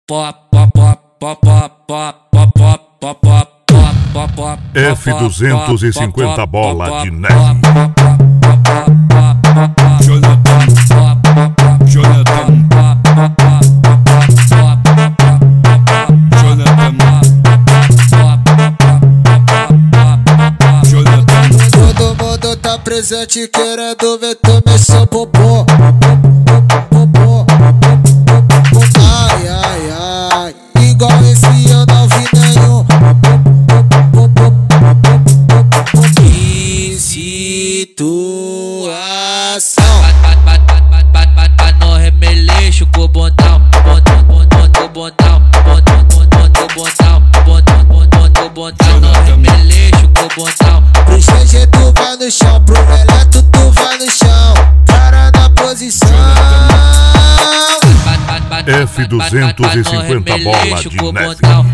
F250 bola de neve. Todo mundo tá presente querendo ver tu mexer popô. Ai, ai, ai, igual esse eu não vi nenhum. Que situação. No remeleixo com o bondão, no remeleixo com o bondão. Pro GG tu vai no chão, pro Meleto tu vai no chão. Para na posição. F250 bola de neve.